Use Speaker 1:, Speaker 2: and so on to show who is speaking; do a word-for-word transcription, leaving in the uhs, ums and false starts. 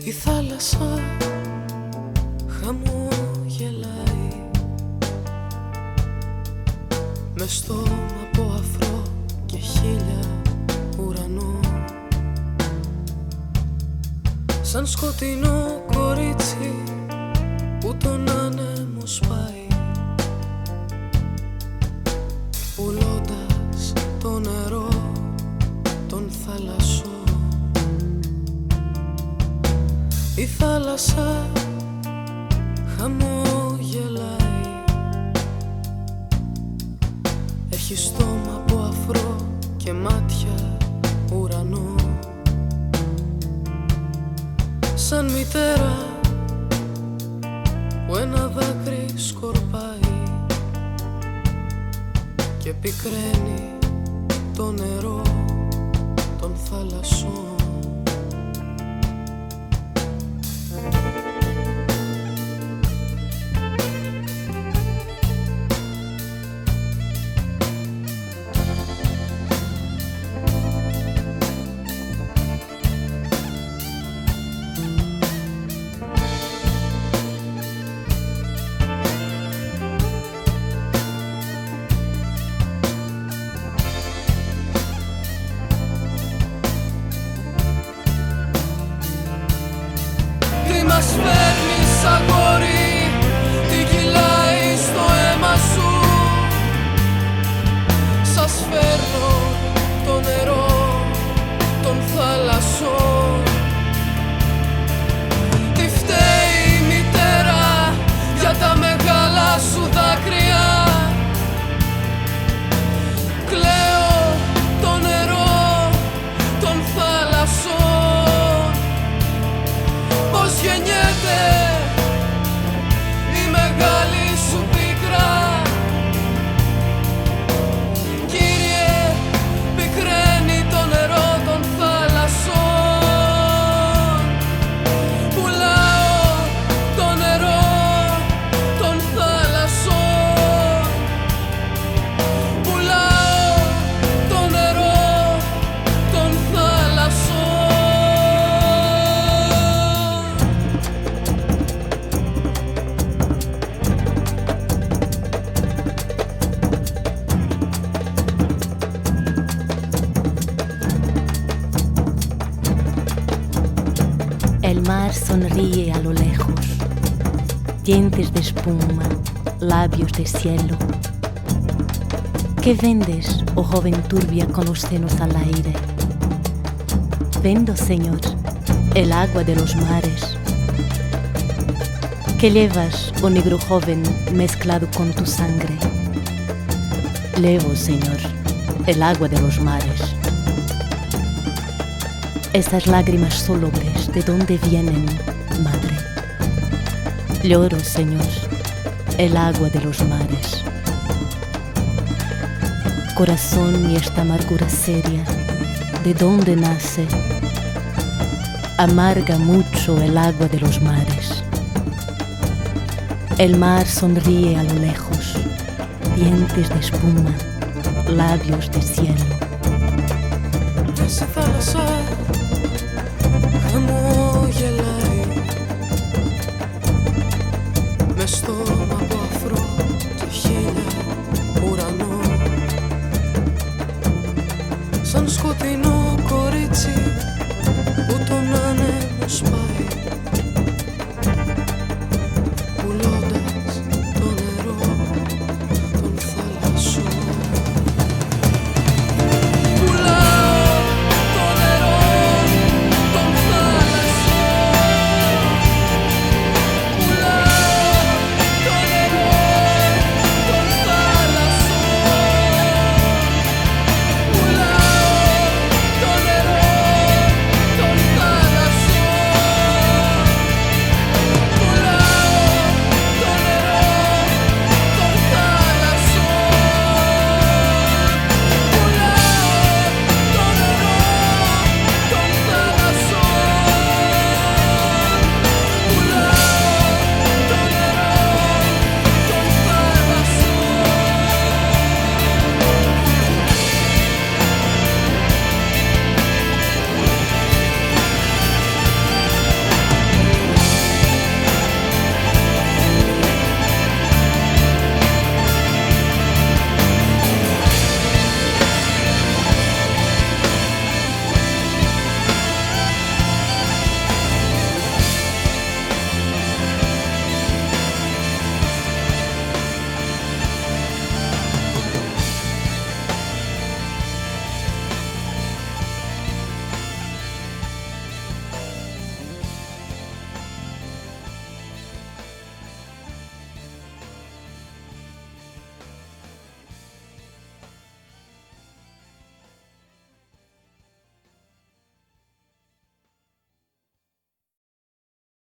Speaker 1: Η θάλασσα χαμογελάει με στόμα από αφρό και χίλια ουρανό, σαν σκοτεινό κορίτσι που τον άνεμο σπάει, πουλώντας το νερό των θαλασσών. Η θάλασσα χαμογελάει, έχει στόμα από αφρό και μάτια ουρανό, σαν μητέρα που ένα δάκρυ σκορπάει και πικραίνει το νερό των θαλασσών. Μας φέρνεις αγόρι, τι κυλάει στο αίμα σου. Σας φέρνω το νερό των θαλασσών. Τι φταίει η μητέρα για τα μεγάλα σου δάκρυα. Κλαίω το νερό των θαλασσών. Πώς γεννιέται η μεγάλη σου πίκρα, Κύριε, πικραίνει το νερό των θαλασσών. Πουλάω το νερό των θαλασσών. Πουλάω το νερό των θαλασσών.
Speaker 2: El mar sonríe a lo lejos, dientes de espuma, labios de cielo. ¿Qué vendes, oh joven turbia con los senos al aire? Vendo, Señor, el agua de los mares. ¿Qué llevas, oh negro joven, mezclado con tu sangre? Llevo, Señor, el agua de los mares. Esas lágrimas solobres, ¿de dónde vienen, madre? Lloro, Señor, el agua de los mares. Corazón, y esta amargura seria, ¿de dónde nace? Amarga mucho el agua de los mares. El mar sonríe a lo lejos, dientes de espuma, labios de cielo.
Speaker 1: Esa θάλασσα χαμογελάει με στόμα από αφρό και χίλια ουρανό, σαν σκοτεινό κορίτσι που τον άνεμο σπάει.